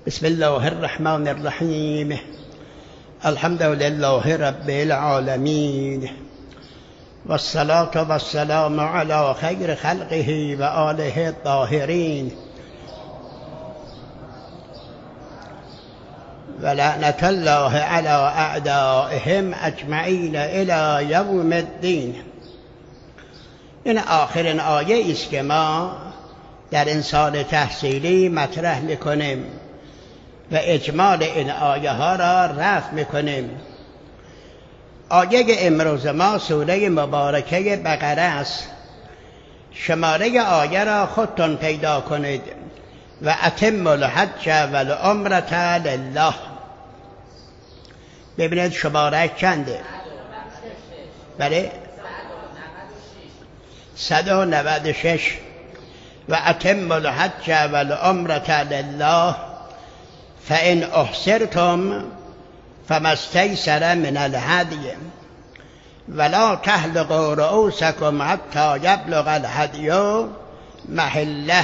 بسم الله الرحمن الرحیم. الحمد لله رب العالمین والصلاة والسلام علی خیر خلقه و آله الطاهرین و لعنت الله علی اعدائهم اجمعین الی یوم الدین. این آخرین آیه است که ما در این سال تحصیلی مطرح میکنیم و اجمال این آیه ها را رفع میکنیم. آیه امروز ما سوره مبارکه بقره است. شماره آیه را خودتون پیدا کنید. و اتم الحج والعمرة لله. ببینید شماره چنده؟ بله 196. و اتم الحج والعمرة لله فإن احصرتم فما استيسر من الهدي ولا تحلقوا رؤوسكم حتى يبلغ الهدي محله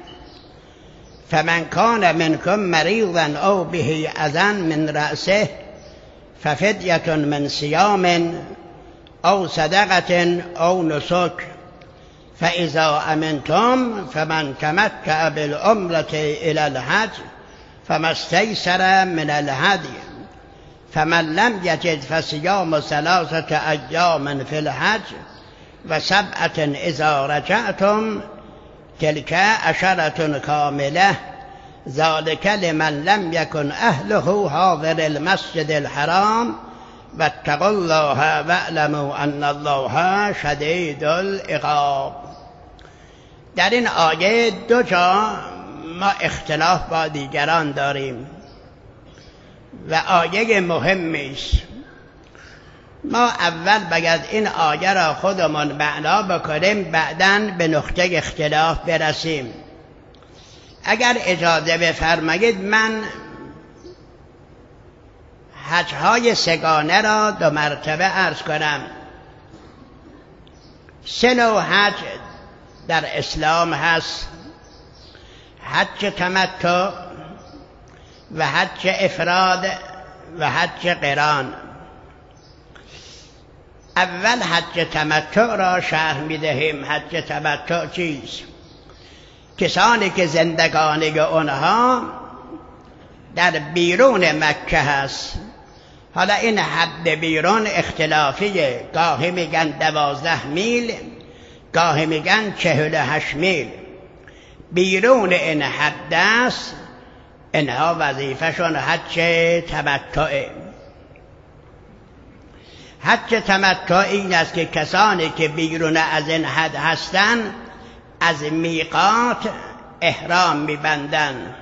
فمن كان منكم مريضا أو به أذى من رأسه ففدية من صيام أو صدقة أو نسك فإذا أمنتم فمن تمتع بالعمرة إلى الحج فما استيسر من الهدي فمن لم يجد فصيام 3 أيام في الحج و7 إذا رجعتم تلك 10 كاملة ذلك لمن لم يكن أهله حاضر المسجد الحرام واتقوا الله واعلموا أن الله شديد العقاب. در این آیه دو جا ما اختلاف با دیگران داریم و آیه مهمی است. ما اول باید این آیه را خودمون معنا بکنیم، بعداً به نقطه اختلاف برسیم. اگر اجازه بفرمایید من حج‌های سگانه را 2 مرتبه عرض کنم. 3 نوع حج در اسلام هست: حج تمتع و حج افراد و حج قران. اول حج تمتع را شرح می‌دهیم. حج تمتع چیست؟ کسانی که زندگانی اونها در بیرون مکه هست. حالا این حد بیرون اختلافیه، گاهی میگن 12 میل، گاهی میگن 48 میل. بیرون این حد است، اینها وظیفه‌شون حج تمتعه. حج تمتع این است که کسانی که بیرون از این حد هستند از میقات احرام میبندند.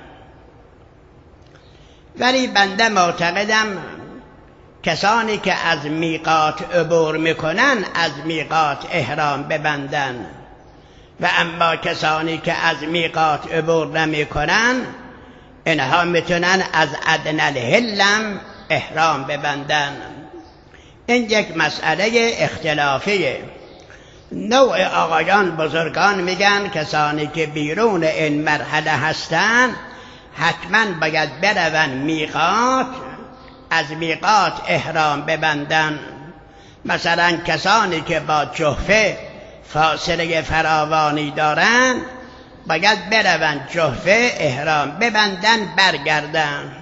ولی بنده معتقدم کسانی که از میقات عبور میکنن از میقات احرام ببندن و اما کسانی که از میقات عبور نمیکنن اینها میتونن از ادنی الحلم احرام ببندن. این یک مسئله اختلافیه. نوع آقایان بزرگان میگن کسانی که بیرون این مرحله هستن حتما باید برون میقات، از میقات احرام ببندن. مثلا کسانی که با جحفه فاصله فراوانی دارن باید برون جحفه احرام ببندن برگردن.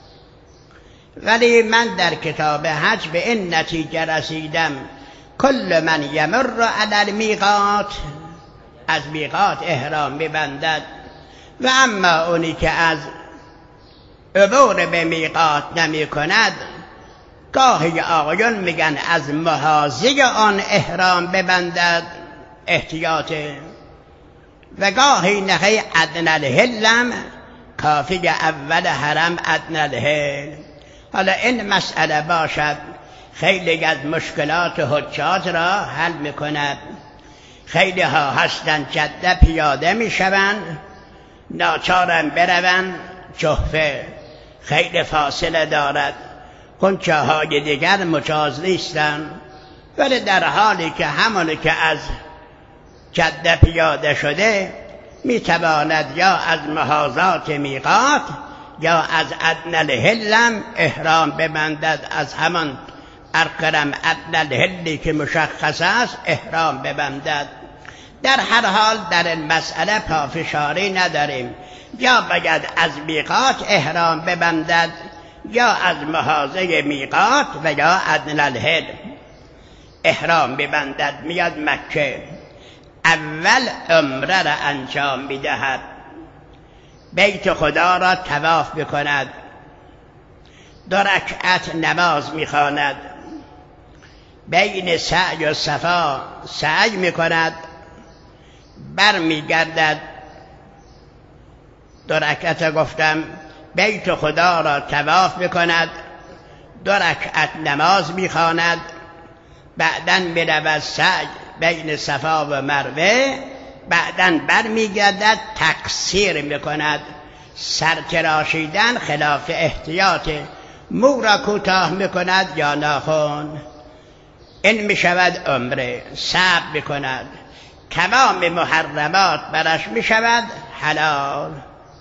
ولی من در کتاب حج به این نتیجه رسیدم کل من یمر علی المیقات از میقات احرام ببندد و اما اونی که از عبور به میقات نمی کند گاهی آقایون میگن از محاذی آن احرام ببندد، احتیاطه، و گاهی نخی ادنی الحلم، کافی اول حرم ادنی الحلم. حالا این مسئله باشد خیلی از مشکلات حجاج را حل میکند. خیلی ها هستن جده پیاده میشوند، ناچارن برون جحفه، خیلی فاصله دارد، کنچه های دیگر مجاز نیستن. ولی در حالی که همونی که از جده پیاده شده میتواند یا از محاذات میقات یا از ادنی الحلم احرام ببندد، از همان ارکرم ادنی الحلی که مشخص است احرام ببندد. در هر حال در این مسئله پافشاری نداریم، یا باید از میقات احرام ببندد یا از محاذه میقات و یا ادنی الحل احرام ببندد. میاد مکه، اول عمره را انجام میدهد، بیت خدا را طواف بکند، 2 رکعت نماز میخواند، بین سعی و صفا سعی میکند، برمیگردد 2 رکعت گفتم، بیت خدا را طواف میکند، 2 رکعت نماز میخواند، بعداً میرود سعی بین صفا و مروه، بعداً برمیگردد تقصیر میکند، سرتراشیدن خلاف احتیاط، مو را کوتاه میکند یا ناخن، این میشود عمره. صبر میکند، تمام محرمات برش میشود حلال.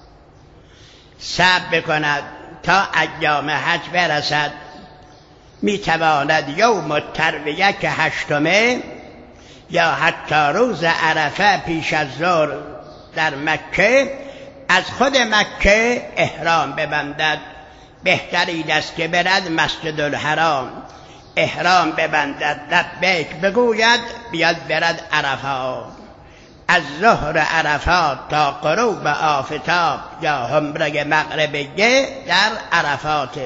صبر میکند تا ایام حج برسد، میتواند یوم الترویه که 8مه یا حتی روز عرفه پیش از ظهر در مکه از خود مکه احرام ببندد. بهترین است که برد مسجد الحرام احرام ببندد، لبیک بگوید، بیاد برد عرفات، از ظهر عرفات تا غروب آفتاب یا عمره مغربیه در عرفات.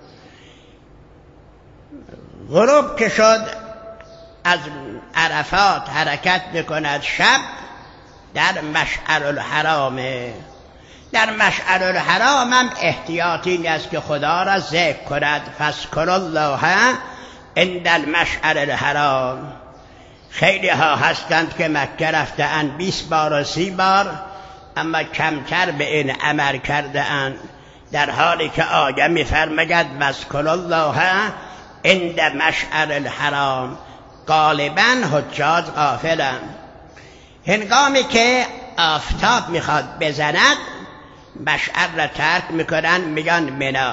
غروب که شد از عرفات حرکت میکند، شب در مشعر الحرام. در مشعر الحرام هم احتیاطی است که خدا را ذکر کند، فاذکروا الله عند المشعر الحرام. خیلی ها هستند که مکه رفته اند 20 بار و 30 بار، اما کمتر به این عمل کرده اند، در حالی که آیه می‌فرماید فاذکروا الله عند مشعر الحرام. غالباً حجاج غافلند. هنگامی که آفتاب میخواد بزند مشعر را ترک میکنن، میگن منا.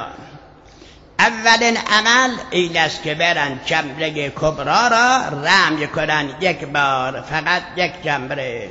اولین عمل این است که برن جمره کبرا را رمی کنن، 1 بار، فقط 1 جمره.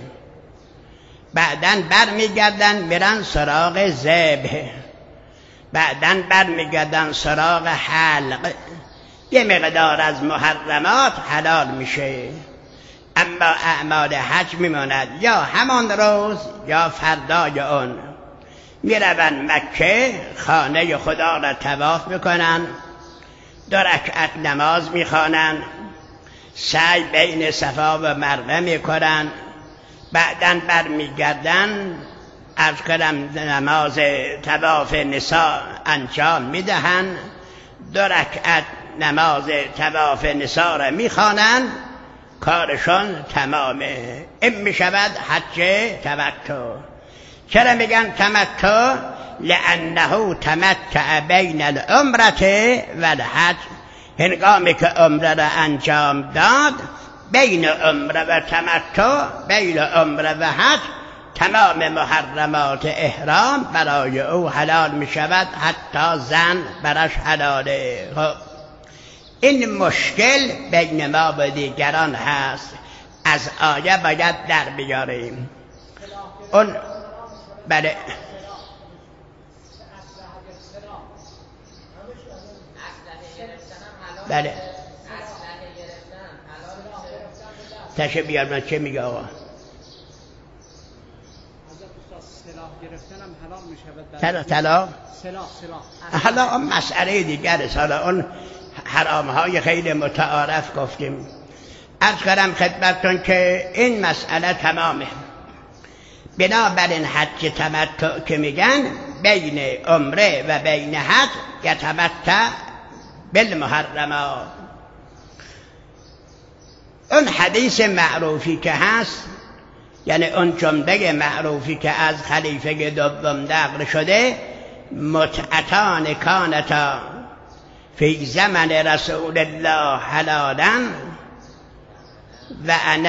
بعداً برمیگردن میرن سراغ ذبح، بعداً برمیگردن سراغ حلق. یه مقدار از محرمات حلال میشه، اما اعمال حج میماند یا همان روز یا فردای اون. میروند مکه، خانه خدا را طواف میکنن، 2 رکعت نماز میخوانند، سعی بین صفا و مروه میکنن، بعداً برمیگردن از کلم نماز طواف نساء انجام میدهند، 2 رکعت نماز طواف نساء را میخوانند، کارشان تمامه. این میشود حج تمتع. چرا میگن تمتع؟ لانه تمتع بین العمره و الحج. هنگامی که عمره را انجام داد، بین عمره و تمتع، بین عمره و حج، تمام محرمات احرام برای او حلال میشود، حتی زن برش حلاله. این مشکل بین ما و دیگران هست، از آیه باید در بیاریم. اون بله بله تشه بیار. من چه میگه آقا؟ طلا حالا مسئله دیگر سالا، اون حرام های خیلی متعارف گفتیم. عرض کردم خدمتتون که این مسئله تمامه. بنابراین حج تمتع که میگن بین عمره و بین حج یتمتع بالمحرمات. اون حدیث معروفی که هست، یعنی اون جمله معروفی که از خلیفه دوم نقل شده، متعتان کانتا فی زمن رسول الله حلالا و انا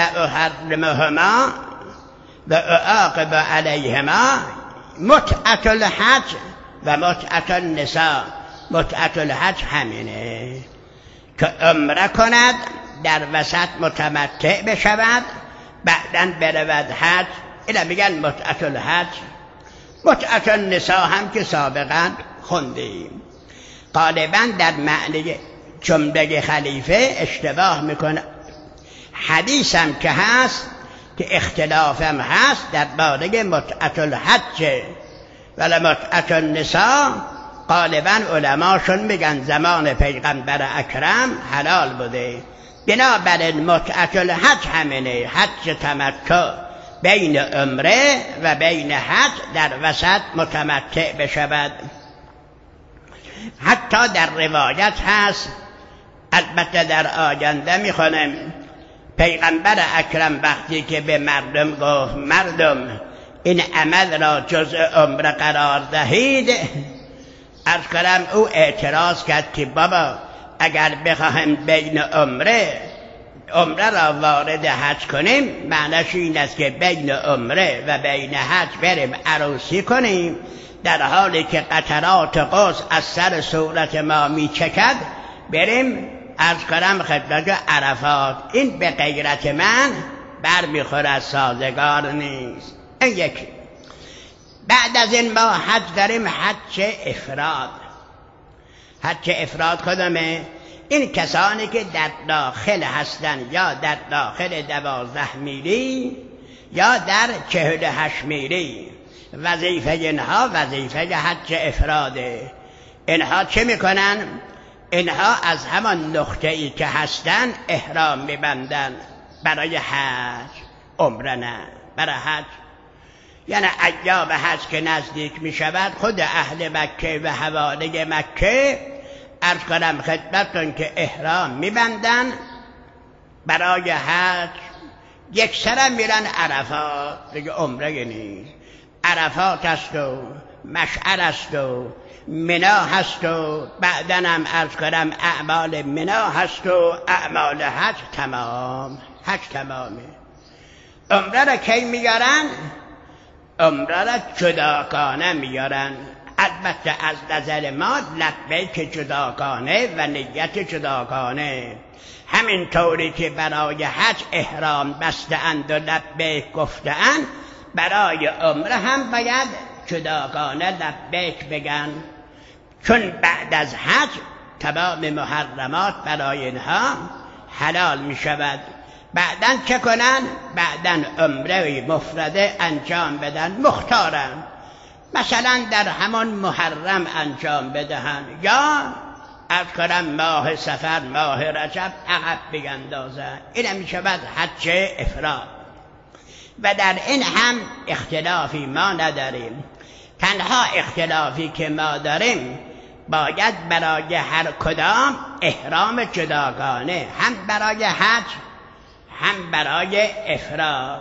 احرمهما و اعاقب علیهما. متعت الحج و متعة النساء. متعة الحج همینه که عمره کند، در وسط متمتع بشود، بعداً برود حج. اینا میگن متعة الحج. متعة النساء هم که سابقاً خوندیم. غالباً در معنی جمله خلیفه اشتباه میکنه. حدیث هم که هست که اختلاف هم هست در باره متعة الحج، ولی متعة النساء غالباً علماشون میگن زمان پیغمبر اکرم حلال بوده. بنابراین متعة الحج همینه، حج تمتع بین عمره و بین حج، در وسط متمتع بشود. حتی در روایت هست، البته در آینده میخونم، پیغمبر اکرم وقتی که به مردم گفت مردم این عمل را جزء عمره قرار دهید، عرض کنم او اعتراض کرد که بابا اگر بخواهم بین عمره را وارد حج کنیم، معنیش این است که بین عمره و بین حج بریم عروسی کنیم، در حالی که قطرات قدس از سر صورت ما میچکد، بریم عرض کنم خدمت عرفات. این به غیرت من بر میخورد، سازگار نیست. این یکی. بعد از این ما حج داریم حج افراد. حج افراد کدامه؟ این کسانی که در داخل هستند، یا در داخل 12 میلی یا در 48 میلی. وظیفه اینها وظیفه حج افراده. اینها چه میکنن؟ اینها از همان نقطه‌ای که هستن احرام میبندن برای حج. عمره نه، برای حج. یعنی ایام حج که نزدیک میشود، خود اهل مکه و حوالی مکه عرض کنم خدمتتون که احرام میبندن برای حج. یک سرم میرن عرفات، دیگه عمره نیست. عرفات است و مشعر است و منا هست و بعداً هم عرض کنم اعمال منا هست و اعمال حج تمام. حج تمامه. عمره را کی میارن؟ عمره را جداگانه میارن. البته از نظر ما لبیک جداگانه و نیت جداگانه. همین طوری که برای حج احرام بسته‌اند و لبیک گفته‌اند، برای عمره هم باید جداگانه لبیک بگن، چون بعد از حج تمام محرمات برای اینها حلال می شود. بعداً چه کنن؟ بعداً عمره مفرده انجام بدن، مختارن. مثلا در همان محرم انجام بدهن، یا عرض کنم ماه صفر، ماه رجب عقب بیندازن. این می شود حج افراد. و در این هم اختلافی ما نداریم. تنها اختلافی که ما داریم، باید برای هر کدام احرام جداگانه، هم برای حج هم برای افراد.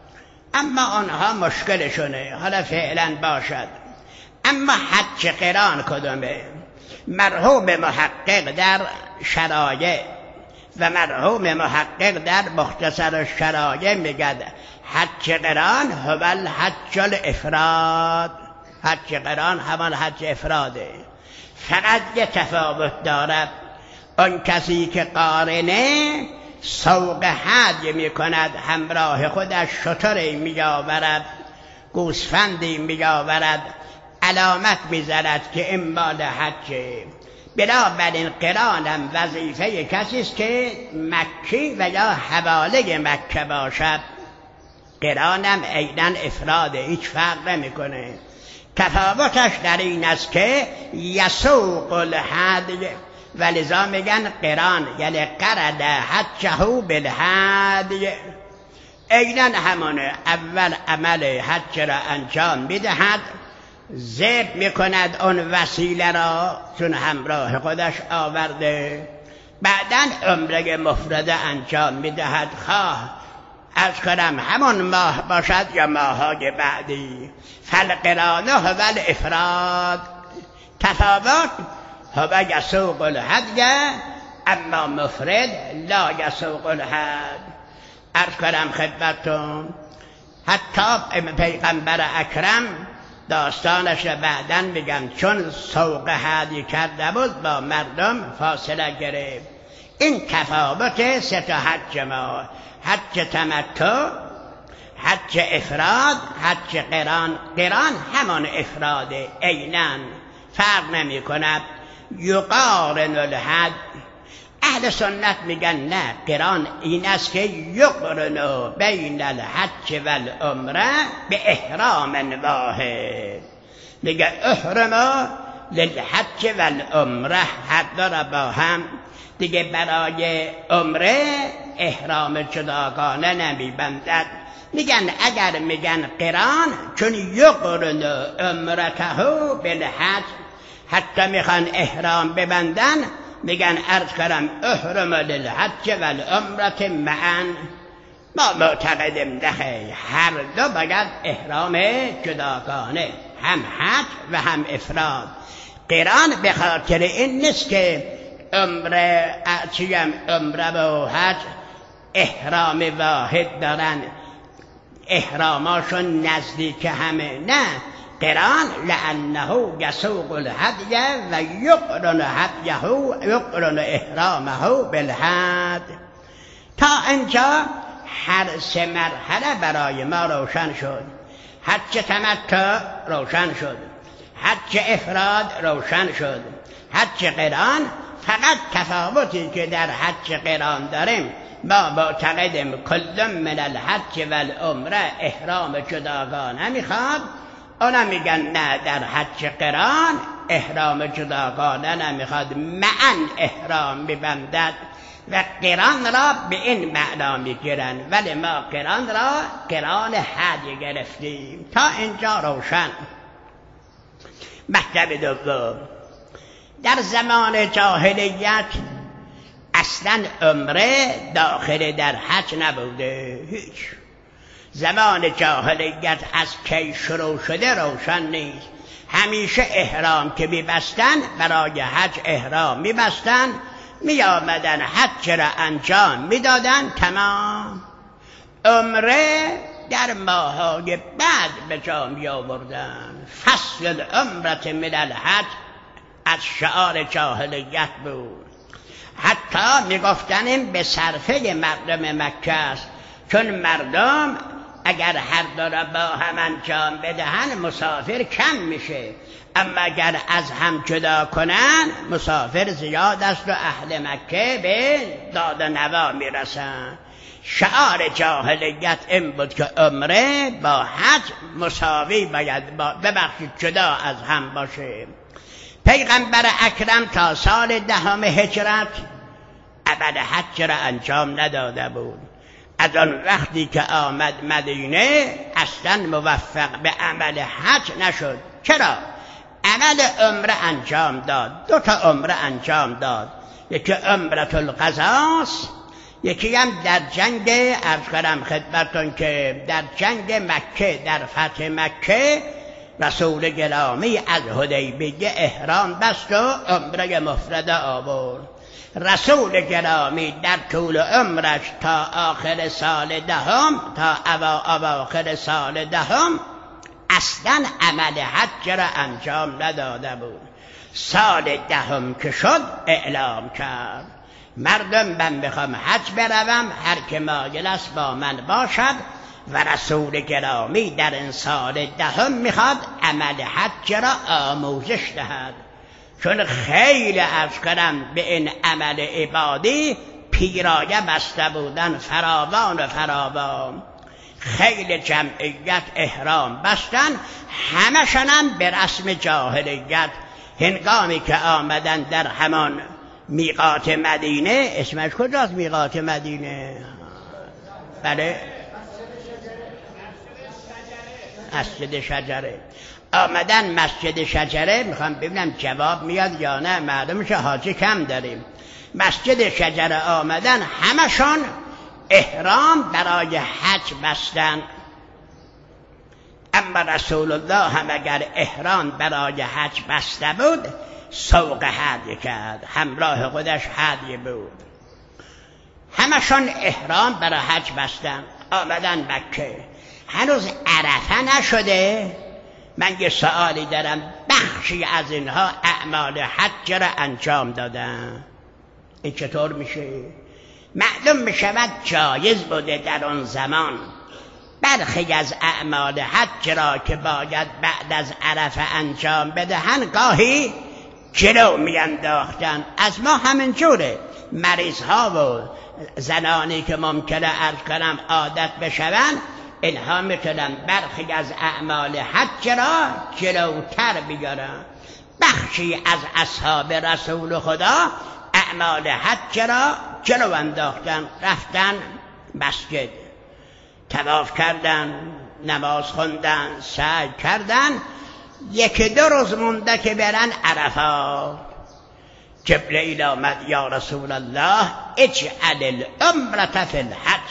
اما آنها مشکلشونه، حالا فعلا باشد. اما حج قران کدامه؟ مرحوم محقق در شرایع و مرحوم محقق در مختصر الشرایع میگد حج قران هو الحج الافراد. حج قران همان حج افراده. فقط یه تفاوت دارد. آن کسی که قارنه سوق حج می کند، همراه خودش شتری می آورد، گوسفندی می آورد، علامت می زند که این مال حجه. بنابراین قرانم وظیفه کسی است که مکی و یا حواله مکه باشد. قرانم عیناً افراده، هیچ فرق نمیکنه. تفاوتش در این است که یسوق الهدی، و لذا میگن قران، یعنی قرد حجه بالهدی. عیناً همونه. اول عمل حج را انجام میدهد، ذبح میکند اون وسیله را چون همراه خودش آورده، بعداً عمره مفرده انجام میدهد، خواه از کنم همون ماه باشد یا ماه‌های بعدی. فالقران هو الافراد. تفاوت هو یسوق الهدی، اما مفرد لا یسوق الهدی. عرض کنم خدمتتون، حتی پیغمبر اکرم داستانش را بعداً میگم. چون سوق هدی کرده بود با مردم فاصله گرفت. این تفاوت سه تا حج ما: حج تمتع، حج افراد، حج قران. قران همان افراده عیناً، فرق نمی کند. یقارن الحج. اهل سنت میگن نه، قران این است که یقرن بین الحج والعمره به احرام واحد. میگه احرم للحج والعمره، هر دو را با هم دیگه برای عمره احرام جداگانه نمیبندد. میگن اگر میگن قران چون یقرن عمرته بالحج، حتی میخوان احرام ببندن میگن عرض کردم احرم للحج والعمره معا. ما معتقدیم نه، هر دو باید احرام جداگانه، هم حج و هم افراد. قران به خاطر این نیست که عمره و حج احرام واحد دارن، احراماشون نزدیک همه. نه، قران لانه یسوق الهدی و یقرن هدیه یقرن احرامه بالحج. تا اینجا هر سه مرحله برای ما روشن شد. حج تمتع روشن شد، حج افراد روشن شد، حج قران. فقط تفاوتی که در حج قران داریم، ما معتقدیم کل من الحج والعمره احرام جداگانه میخواد. اونا میگن نه، در حج قران احرام جداگانه نمیخواد، معا احرام میبندد و قران را به این معنا میگیرن، ولی ما قران را قران حج گرفتیم. تا اینجا روشن. مطلب دوم، در زمان جاهلیت اصلا عمره داخل در حج نبوده. هیچ. زمان جاهلیت از کی شروع شده روشن نیست. همیشه احرام که میبستن برای حج احرام میبستن، میآمدن حج را انجام میدادن، تمام. عمره در ماهای بعد به جا می آوردن. فصل العمره من الحج از شعار جاهلیت بود. حتی میگفتن این به صرفه مردم مکه است، چون مردم اگر هر دو را با هم انجام بدهن مسافر کم میشه، اما اگر از هم جدا کنن مسافر زیاد است و اهل مکه به داد و نوا میرسن. شعار جاهلیت این بود که عمره با حج مساوی باید ببخشید جدا از هم باشه. پیغمبر اکرم تا سال 10 هجرت عمل حج را انجام نداده بود. از آن وقتی که آمد مدینه اصلا موفق به عمل حج نشد. چرا؟ عمل عمره انجام داد، 2 تا عمره انجام داد. یکی عمره القضاست، یکی هم در جنگ، عرض کردم خدمتتون که در جنگ مکه، در فتح مکه رسول گرامی از حدیبیه احرام بست و عمره مفرده آورد. رسول گرامی در طول عمرش تا آخر سال 10، تا اواخر سال 10 اصلا عمل حج را انجام نداده بود. سال 10 که شد اعلام کرد مردم من میخوام حج بروم، هر که مایل است با من باشد. و رسول گرامی در این سال 10 میخواد عمل حج را آموزش دهد، چون خیلی عرض کنم به این عمل عبادی پیرایه بسته بودن، فراوان و فراوان. خیلی جمعیت احرام بستن، همشنم به رسم جاهلیت. هنگامی که آمدن در همان میقات مدینه، اسمش کجاست میقات مدینه؟ بله، مسجد شجره. آمدن مسجد شجره، میخوام ببینم جواب میاد یا نه، معلومه حاجی کم داریم. مسجد شجره آمدن، همشان احرام برای حج بستن. اما رسول الله هم اگر احرام برای حج بسته بود سوق هدی کرد، همراه خودش هدی بود. همشان احرام برای حج بستن. آمدن مکه، هنوز عرفه نشده، من یه سوالی دارم، بخشی از اینها اعمال حج را انجام دادن، این چطور میشه؟ معلوم میشود جایز بوده در آن زمان برخی از اعمال حج را که باید بعد از عرفه انجام بدهند گاهی جلو میانداختن. از ما همینجوره، مریض ها و زنانی که ممکنه عرض کنم عادت بشوند، اینها میتونن برخی از اعمال حج را جلوتر بیارن. بخشی از اصحاب رسول خدا اعمال حج را جلو انداختن، رفتن مسجد، طواف کردن، نماز خوندن، سعی کردن. یکی دو روز مونده که برن عرفات، جبرئیل آمد، یا رسول الله اجعل العمرة فی الحج،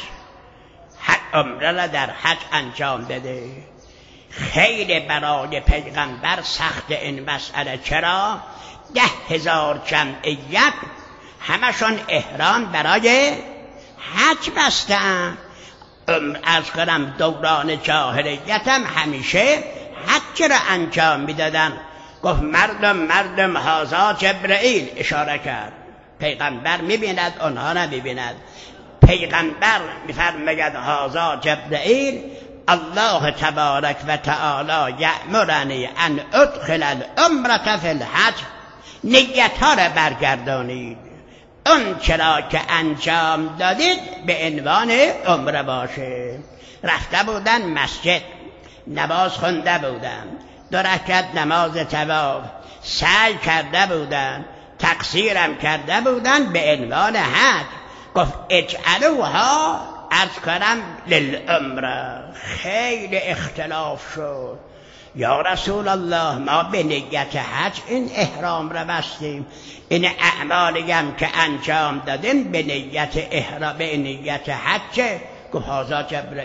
عمره را در حج انجام بده. خیلی برای پیغمبر سخت این مسئله. چرا؟ 10,000 جمعیت همشون احرام برای حج بستن. از کنم دوران جاهلیت هم همیشه حج را انجام میدادن. گفت مردم هذا جبرئیل، اشاره کرد. پیغمبر میبیند، اونها نمیبیند. پیغمبر میفرماید هذا جبرئیل، الله تبارک و تعالی یأمرنی ان ادخل العمرة فی الحج. نیت ها را برگردانید، اون چرا که انجام دادید به عنوان عمره باشه. رفته بودن مسجد، نماز خونده بودن، 2 رکعت نماز طواف، سعی کرده بودن، تقصیرم کرده بودن به عنوان حج. گفت اجعلوها از کنم للعمره. خیلی اختلاف شد. یا رسول الله ما به نیت حج این احرام را بستیم، این اعمالی هم که انجام دادیم به نیت احرام، به نیت حج. گفت هذا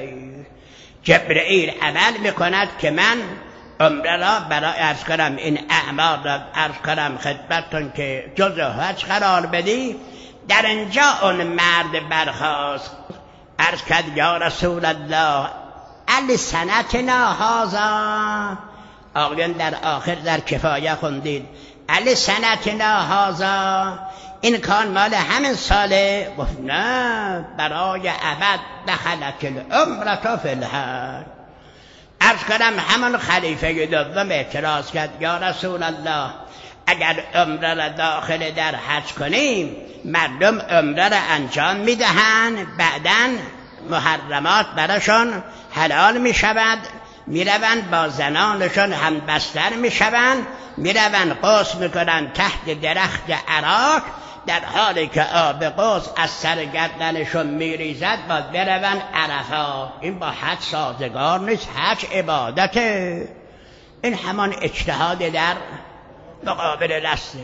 جبرئیل عمل میکند که من عمره را برای عرض کنم این اعمال را عرض کنم خدمتتون که جزء حج قرار بدی. در اینجا اون مرد برخاست، عرض کرد یا رسول الله علی سنتنا هذا. آقایان در آخر در کفایه خوندید علی سنتنا هذا، این کان مال همین ساله؟ گفت نه، برای ابد دخلت العمرة فی الحج. عرض کنم همون خلیفه دوم اعتراض کرد یا رسول الله اگر عمره را داخل در حج کنیم، مردم عمره را انجام میدهند، بعداً محرمات براشون حلال میشود، میروند با زنانشون هم بستر میشوند، میروند قوس میکنند تحت درخت عراق، در حالی که آب قوس از سر گردنشون میریزد باید بروند عرفات. این با حج سازگار نیست، حج عبادته. این همان اجتهاد در مقابل دسته.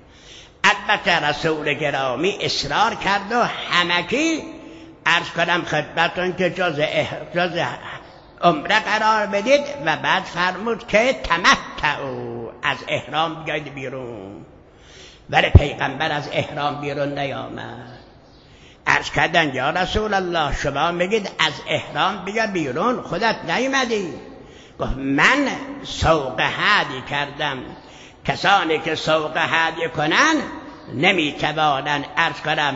البته رسول گرامی اصرار کرد و همگی عرض کنم خدمتون که جز عمره قرار بدید و بعد فرمود که تمتعوا، از احرام بیاید بیرون. ولی پیغمبر از احرام بیرون نیامد. عرض کردن یا رسول الله شما میگید از احرام بیا بیرون، خودت نیومدی؟ گفت من سوق هدی کردم، کسانی که سوق هدی کنن نمیتوانن عرض کنم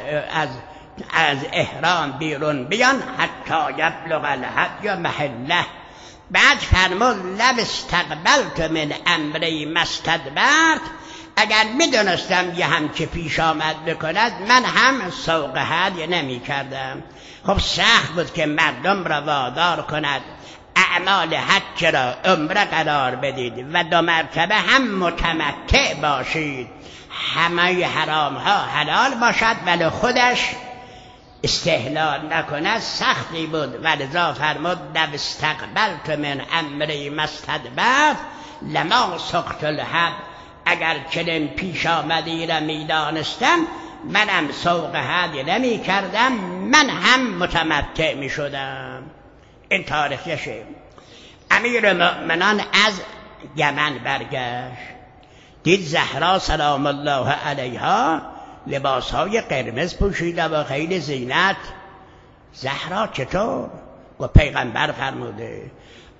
از احرام بیرون بیان حتی یبلغ الهدی محله. بعد فرمود لو استقبلت من امری ما استدبرت، اگر میدونستم یه هم که پیش آمد بکند من هم سوق هدی نمی کردم. خب سخت بود که مردم را وادار کند اعمال حج را عمره قرار بدید و 2 مرتبه هم متمتع باشید، همه حرام ها حلال باشد ولی خودش استحلال نکند. سختی بود. ولذا فرمود لو استقبلت من امری ما استدبرت لما سقت الهد، اگر چنین پیش آمدی را میدانستم منم سوق هدی نمی کردم، من هم متمتع می شدم. این تاریخشه. امیر مؤمنان از یمن برگشت، دید زهرا سلام الله علیها لباسهای قرمز پوشیده و خیلی زینت. زهرا چطور؟ گفت پیغمبر فرموده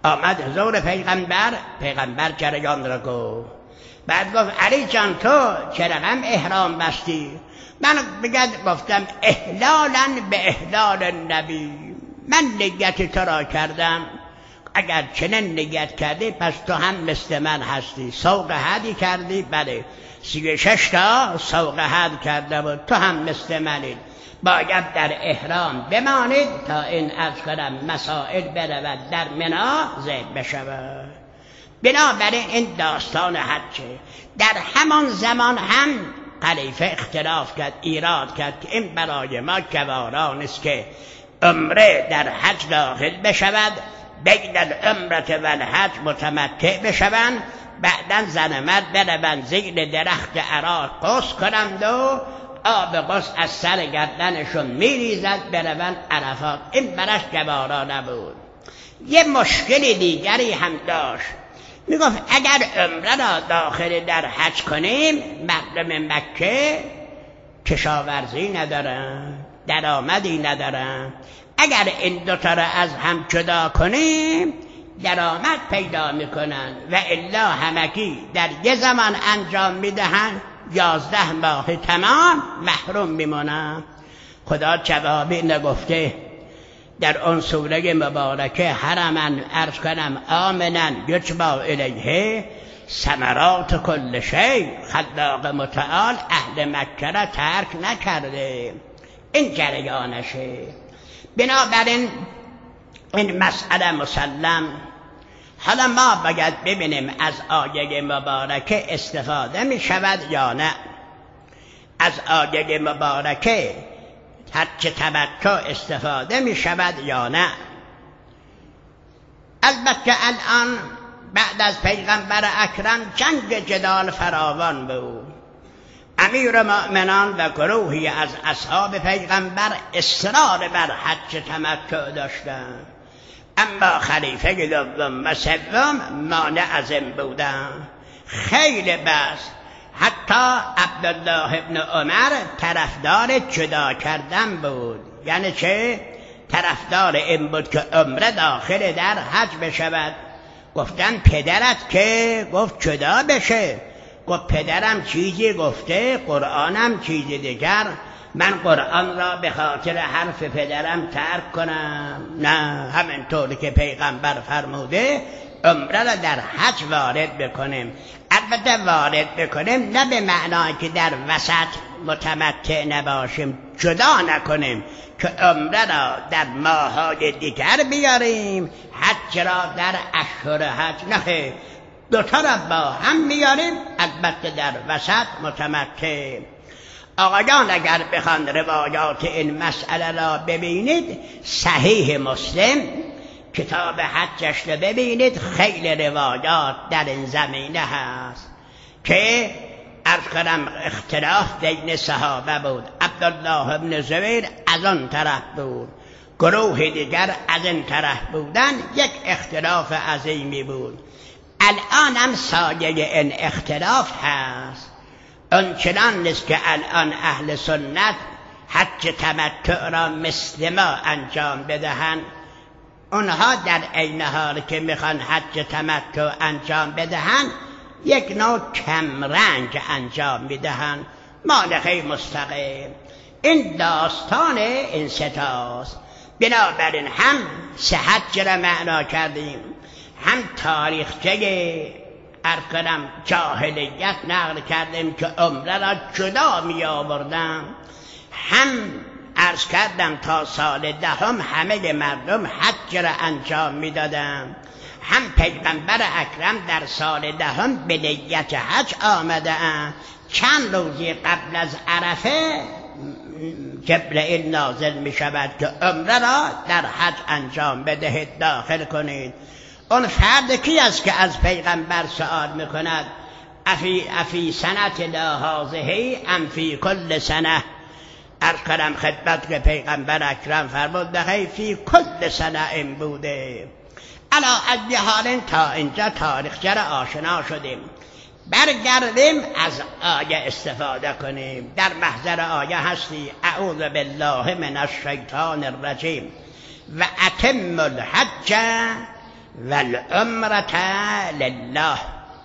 آمد حضور پیغمبر جریان را گفت. بعد گفت علی جان تو چرا غم احرام بستی؟ من گفتم احلالا به احلال نبی، من نیت تو را کردم، اگر چنین نیت کردی پس تو هم مثل من هستی. سوق حدی کردی؟ بله 36 تا سوق حد کرده بود، تو هم مثل منید، باید در احرام بمانید تا این عرض کنم مسائل برود در منا ذبح بشود. بنابراین این داستان حجه. در همان زمان هم خلیفه اختلاف کرد، ایراد کرد که این برای ما گوارا است که عمره در حج داخل بشود، بین العمره و الحج متمتع بشوند، بعدا زن مرد بروند زیر درخت عراق غسل کنند و آب غسل از سر گردنشون میریزد بروند عرفات. این برش گوارا نبود. یه مشکل دیگری هم داشت، میگفت اگر عمره را داخل در حج کنیم مردم مکه کشاورزی ندارن، درآمدی ندارن، اگر این دوتا را از هم جدا کنیم درآمد پیدا میکنن و الا همگی در یه زمان انجام میدهن، 11 ماه تمام محروم میمونن. خدا جوابی نگفته در اون سوره مبارکه حرما عرض کنم آمنا یجبا الیه ثمرات کل شیء، خلاق متعال اهل مکه را ترک نکرده، این جریانشه. بنابراین این مسئله مسلم. حالا ما باید ببینیم از آیه مبارکه استفاده می شود یا نه. از آیه مبارکه حج تمتع استفاده می شود یا نه. البته الان بعد از پیغمبر اکرم جنگ جدال فراوان بود. امیر مؤمنان و گروهی از اصحاب پیغمبر اصرار بر حج تمتع داشتند، اما خلیفه دوم و سوم مانع از این بودند. خیلی بس حتی عبدالله ابن عمر طرفدار جدا کردن بود. یعنی چه؟ طرفدار این بود که عمره داخل در حج بشود. گفتن پدرت که گفت جدا بشه. گفت پدرم چیزی گفته، قرآنم چیزی دیگر، من قرآن را به خاطر حرف پدرم ترک کنم؟ نه، همینطوری که پیغمبر فرموده عمره را در حج وارد بکنیم. البته وارد بکنیم نه به معنای که در وسط متمتع نباشیم، جدا نکنیم که عمره را در ماه‌های دیگر بیاریم، حج را در اشهر حج نه، دوتا را با هم میاریم، البته در وسط متمتع. آقایان اگر بخوان روایات این مسئله را ببینید، صحیح مسلم کتاب حجش رو ببینید، خیلی روایات در این زمینه هست که عرض کنم اختلاف بین صحابه بود. عبدالله ابن زبیر از آن طرف بود، گروه دیگر از این طرف بودن، یک اختلاف عظیمی بود. الان هم سایه این اختلاف هست. آنچنان نیست که الان اهل سنت حج تمتع را مثل ما انجام بدهند. اونها در عین حال که میخوان حج تمتع انجام بدهند یک نوع کمرنگ انجام میدهند، مالخه مستقیم. این داستان این ستاست. بنابراین هم سه حج را معنا کردیم، هم تاریخچه ارکنم جاهلیت نقل کردیم که عمره را جدا می آوردن، هم عرض کردم تا سال 10 همه مردم حج را انجام می دادن، هم پیغمبر اکرم در سال 10 به نیت حج آمده اند. چند روزی قبل از عرفه جبرئیل نازل می شود که عمره را در حج انجام بدهید، داخل کنید. اون فرد کی است که از پیغمبر سوال میکند افی سنت لهازهی ام فی کل سنه؟ عرض کنم خدمت که پیغمبر اکرم فرمود نه، فی کل سنه این بوده. علا ای حال تا اینجا تاریخچه را آشنا شدیم. برگردیم از آیه استفاده کنیم. در محضر آیه هستی اعوذ بالله من الشیطان الرجیم و اتم الحج والعمرة لله.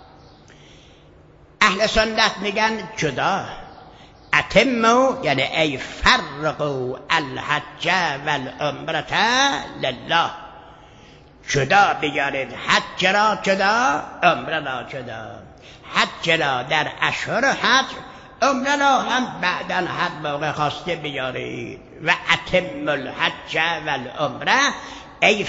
اهل سنت میگن جدا. اتموا یعنی ای فرقوا الحج والعمرة لله، جدا بیارید حج را جدا، عمره را جدا. حج را در اشهر حج، عمره را هم بعداً هر موقع خواسته بیارید. و اتم الحج والعمره ای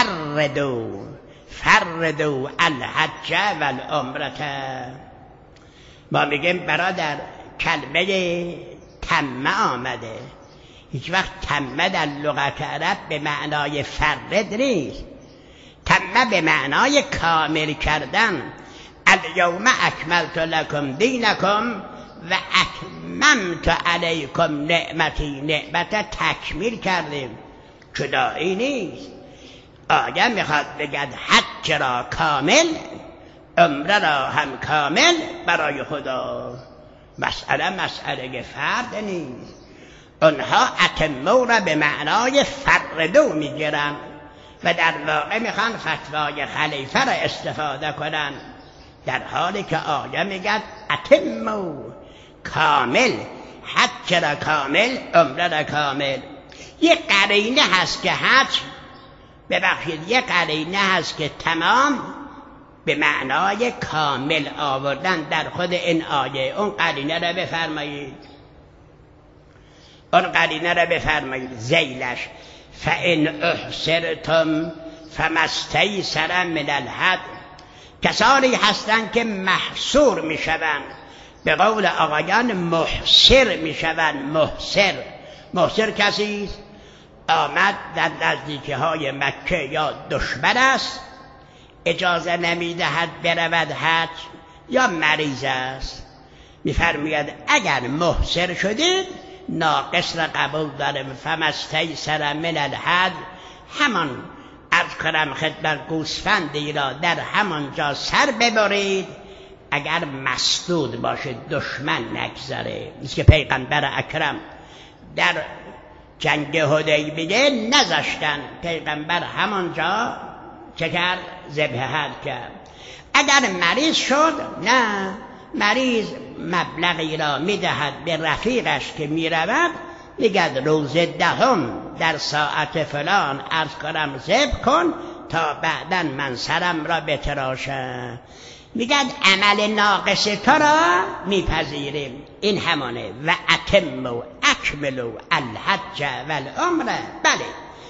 فردوا الحج والعمره. ما میگیم برادر کلمه تمه آمده، هیچ وقت تمه در لغت عرب به معنای فرد نیست. تمه به معنای کامل کردن. الیوم اکملت لکم دینکم و اتممت علیکم نعمتی، نعمت تکمیل کردیم، جدایی نیست. آیا میخواد بگد حج را کامل، عمره را هم کامل برای خدا. مسئله فرد نیست. اونها اتمو را به معنای فردو میگیرن و در واقع میخوان فتوای خلیفه را استفاده کنن، در حالی که آیه میگد اتمو، کامل، حج را کامل، عمره را کامل. یک قرینه هست که حج، ببخشید، یک قرینه هست که تمام به معنای کامل آوردن در خود این آیه. اون قرینه را بفرمایید. ذیلش فإن احصرتم فما استیسر من الهدی. کسانی هستند که محصور میشوند، به قول آقایان محصر میشوند. محصر کسی است آمد در نزدیکی های مکه یا دشمن است، اجازه نمیدهد برود حج، یا مریض است. میفرماید اگر محصر شدید ناقص را قبول دارم. فما استیسر من الهدی، همان عرض کنم خدمت گوسفندی را در همانجا سر ببرید، اگر مسدود باشه، دشمن نگذره. مثل که پیغمبر اکرم در جنگ حدیبیه نذاشتن، پیغمبر همانجا چه کرد؟ ذبح کرد. اگر مریض شد، نه، مریض مبلغی را میدهد به رفیقش که میرود، میگد روز 10 در ساعت فلان عرض کنم ذبح کن تا بعداً من سرم را بتراشم. میگد عمل ناقص تو را میپذیریم. این همانه. و اتموا اکملوا الحج والعمره. بله،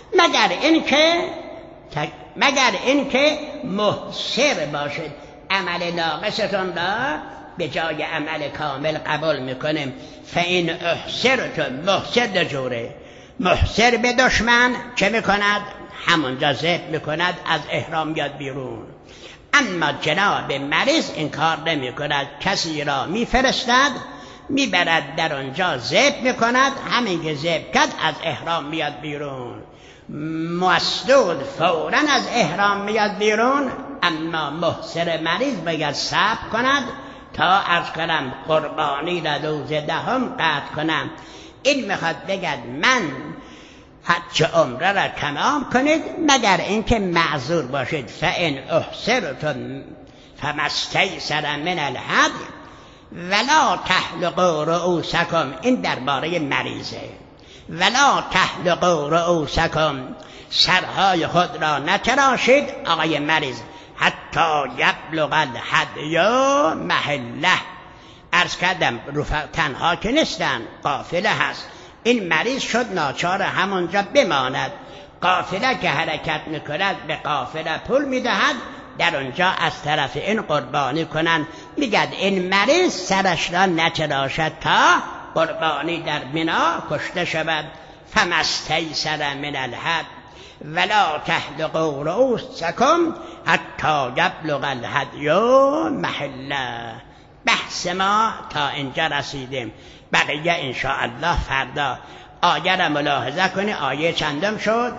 مگر اینکه محصر باشد، عمل ناقصتون را به جای عمل کامل قبول میکنیم. فإن احصرتم، محصر دجوره، محصر به دشمن چه میکند؟ همونجا ذبح میکند، از احرام بیاد بیرون. اما جناب مریض این کار نمی کند، کسی را میفرستد، میبرد در آنجا ذبح میکند، همین که ذبح کرد از احرام میاد بیرون. مسدود فوراً از احرام میاد بیرون، اما محصر مریض باید صبر کند تا عرض کنم قربانی را روز 10 قطع کنم. این میخواد بگد من حج عمره را تمام کنید مگر اینکه معذور باشید. فإن احصرتم فما استیسر من الهدی ولا تحلقوا رؤوسکم. این درباره مریضه. ولا تحلقوا رؤوسکم، سرهای خود را نتراشید، آقای مریض، حتی یبلغ الهدی محله. عرض کردم تنها که نیستن، قافله هست. این مریض شد ناچار همونجا بماند. قافله که حرکت میکند به قافله پول میدهد، در اونجا از طرف این قربانی کنند. میگد این مریض سرش را نتراشد تا قربانی در منا کشته شود. فما استیسر من الهدی ولا تحلقوا رؤوسکم حتی یبلغ الهدی محله. بحث ما تا اینجا رسیدیم، بقیه انشاءالله فردا. آیه را ملاحظه کنی. آیه چندم شد؟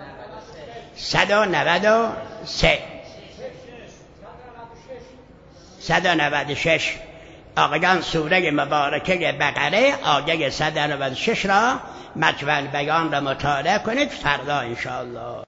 196. آقایان سوره مبارکه بقره آیه 196 را مجمع بیان را مطالعه کنید فردا انشاءالله.